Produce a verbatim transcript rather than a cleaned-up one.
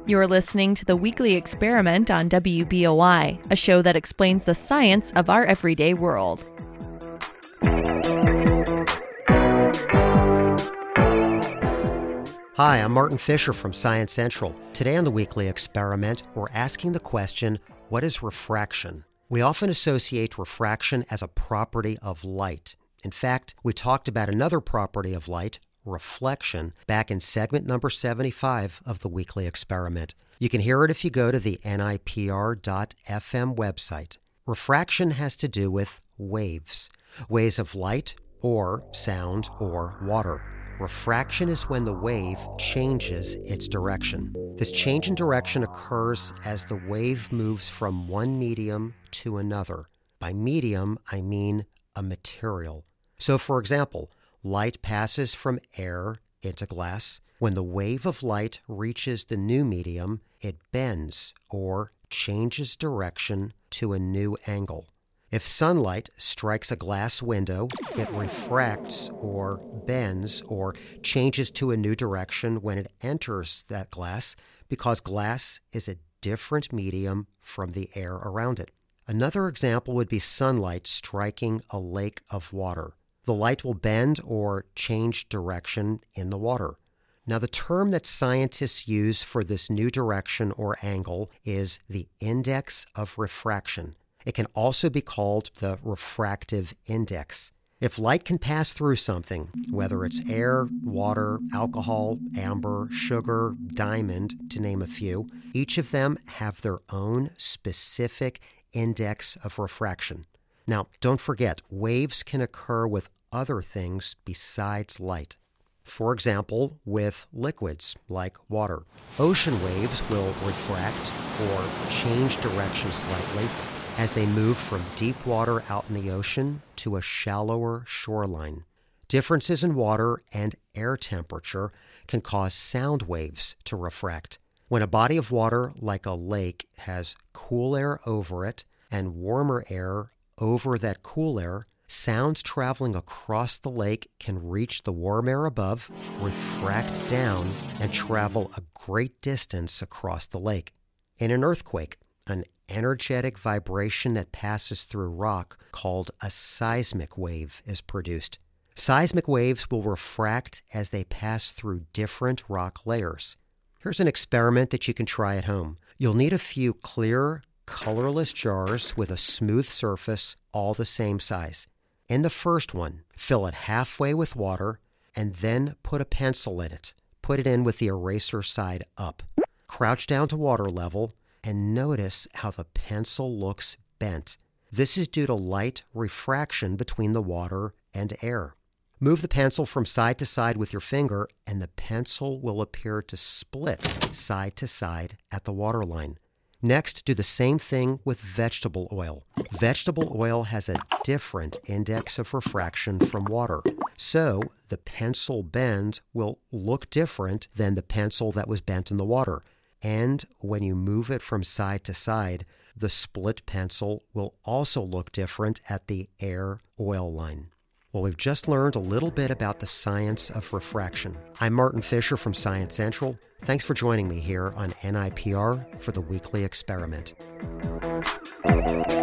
You're listening to the Weekly Experiment on W B O I, a show that explains the science of our everyday world. Hi, I'm Martin Fisher from Science Central. Today on the Weekly Experiment, we're asking the question, what is refraction? We often associate refraction as a property of light. In fact, we talked about another property of light, reflection, back in segment number seventy-five of the Weekly Experiment. You can hear it if you go to the N I P R dot F M website. Refraction has to do with waves, waves of light or sound or water. Refraction is when the wave changes its direction. This change in direction occurs as the wave moves from one medium to another. By medium, I mean a material. So, for example, light passes from air into glass. When the wave of light reaches the new medium, it bends or changes direction to a new angle. If sunlight strikes a glass window, it refracts or bends or changes to a new direction when it enters that glass because glass is a different medium from the air around it. Another example would be sunlight striking a lake of water. The light will bend or change direction in the water. Now, the term that scientists use for this new direction or angle is the index of refraction. It can also be called the refractive index. If light can pass through something, whether it's air, water, alcohol, amber, sugar, diamond, to name a few, each of them have their own specific index of refraction. Now, don't forget, waves can occur with other things besides light. For example, with liquids like water. Ocean waves will refract or change direction slightly as they move from deep water out in the ocean to a shallower shoreline. Differences in water and air temperature can cause sound waves to refract. When a body of water, like a lake, has cool air over it and warmer air over that cool air, sounds traveling across the lake can reach the warm air above, refract down, and travel a great distance across the lake. In an earthquake, an energetic vibration that passes through rock called a seismic wave is produced. Seismic waves will refract as they pass through different rock layers. Here's an experiment that you can try at home. You'll need a few clear, colorless jars with a smooth surface, all the same size. In the first one, fill it halfway with water and then put a pencil in it. Put it in with the eraser side up. Crouch down to water level and notice how the pencil looks bent. This is due to light refraction between the water and air. Move the pencil from side to side with your finger and the pencil will appear to split side to side at the waterline. Next, do the same thing with vegetable oil. Vegetable oil has a different index of refraction from water, so the pencil bend will look different than the pencil that was bent in the water. And when you move it from side to side, the split pencil will also look different at the air-oil line. Well, we've just learned a little bit about the science of refraction. I'm Martin Fisher from Science Central. Thanks for joining me here on N I P R for the Weekly Experiment.